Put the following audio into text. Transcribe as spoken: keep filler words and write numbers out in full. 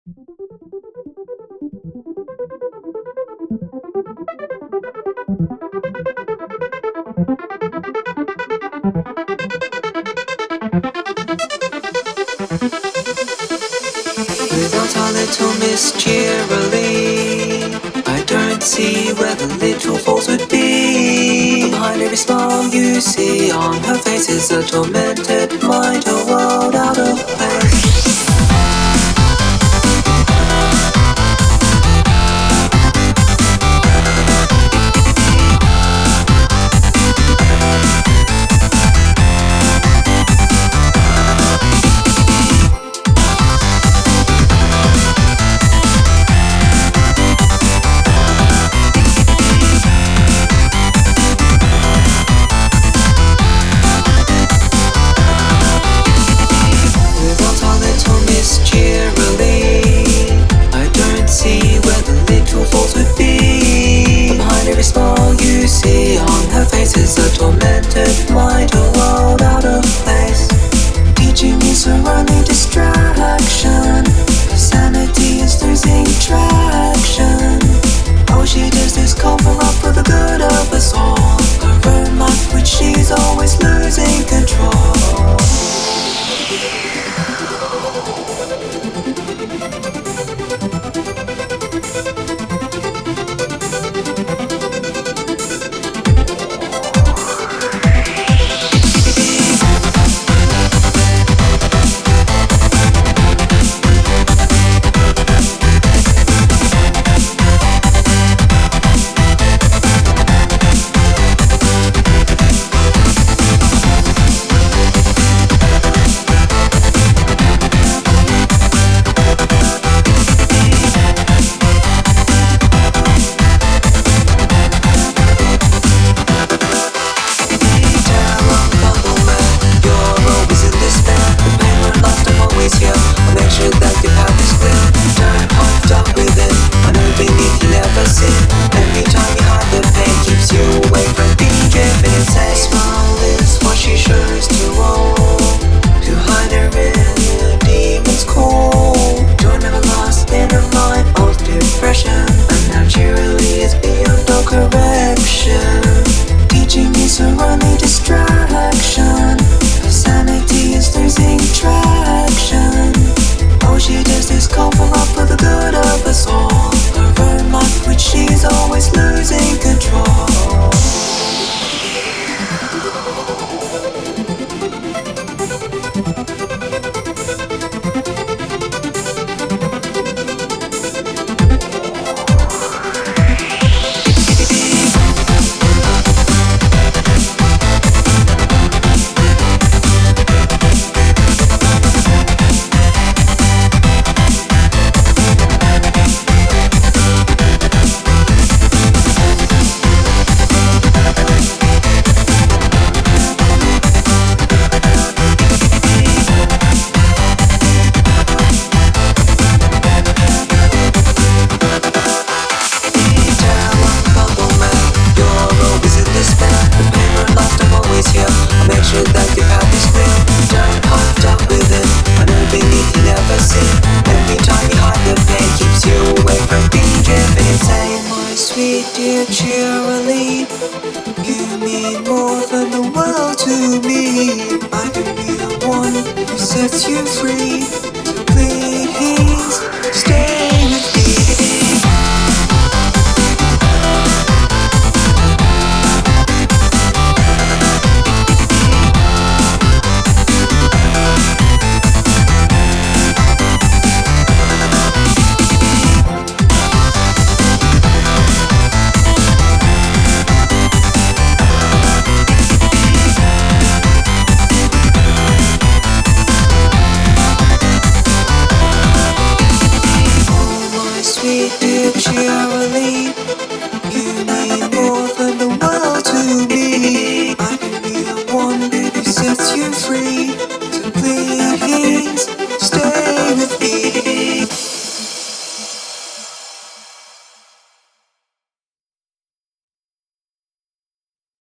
Without our little Miss Cheerily, I don't see where the little fault would be. But behind every smile you see on her face is a tormented mind, a world out of place. Is a tormented mind, a world out of place. Teaching is her only distraction. Her sanity is losing traction. All she does is cover up for the good of us all. Her own life, which she's always losing control. Dear Cheerily, you mean more than the world to me. I can be the one who sets you free.